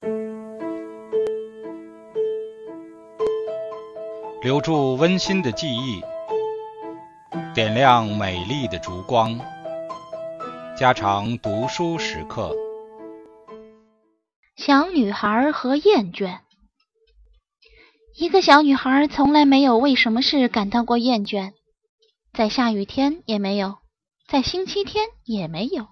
留住温馨的记忆，点亮美丽的烛光，家常读书时刻。 小女孩和厌倦。一个小女孩从来没有为什么事感到过厌倦，在下雨天也没有，在星期天也没有。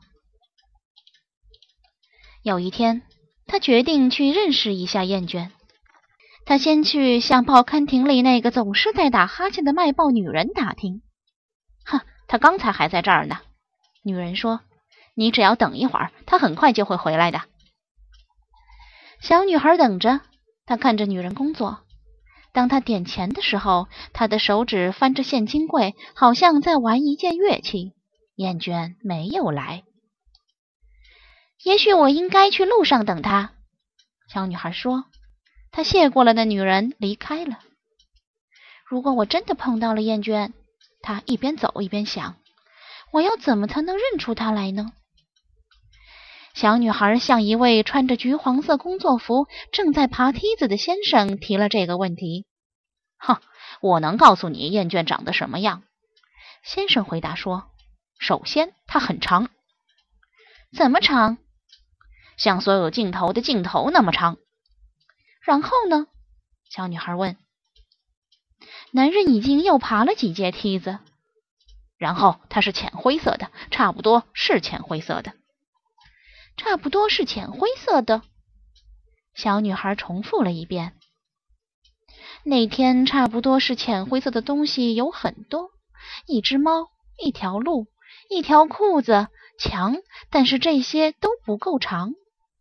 有一天，她决定去认识一下厌倦。她先去向报刊亭里那个总是在打哈欠的卖报女人打听。她刚才还在这儿呢。女人说，你只要等一会儿，她很快就会回来的。小女孩等着，她看着女人工作。当她点钱的时候，她的手指翻着现金柜，好像在玩一件乐器。厌倦没有来。也许我应该去路上等她，小女孩说。她谢过了那女人，离开了。如果我真的碰到了厌倦，她一边走一边想，我要怎么才能认出她来呢？小女孩向一位穿着橘黄色工作服正在爬梯子的先生提了这个问题。我能告诉你厌倦长得什么样。先生回答说，首先它很长。怎么长？像所有镜头的镜头那么长。然后呢？小女孩问。男人已经又爬了几阶梯子。然后它是浅灰色的，差不多是浅灰色的。差不多是浅灰色的。小女孩重复了一遍。那天差不多是浅灰色的东西有很多，一只猫，一条路，一条裤子，墙，但是这些都不够长。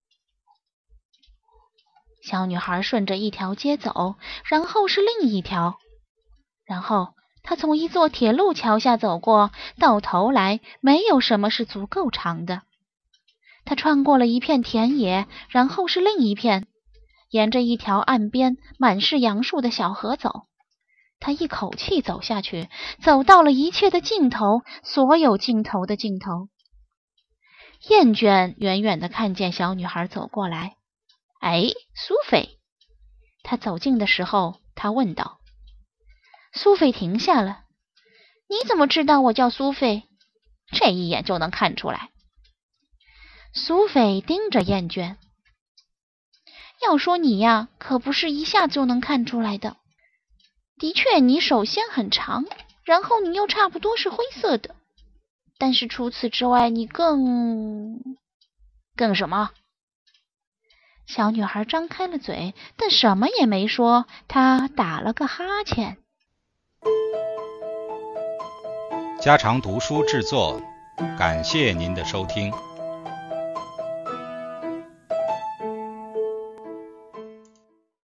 小女孩顺着一条街走，然后是另一条，然后她从一座铁路桥下走过，到头来没有什么是足够长的。她穿过了一片田野，然后是另一片，沿着一条岸边满是杨树的小河走。她一口气走下去，走到了一切的尽头，所有尽头的尽头。厌倦远远地看见小女孩走过来。哎，苏菲！她走近的时候，她问道。苏菲停下了。你怎么知道我叫苏菲？这一眼就能看出来。苏菲盯着厌倦。要说你呀，可不是一下就能看出来的。的确，你首先很长，然后你又差不多是灰色的。但是除此之外，你更什么？小女孩张开了嘴，但什么也没说。她打了个哈欠。 家常读书制作，感谢您的收听。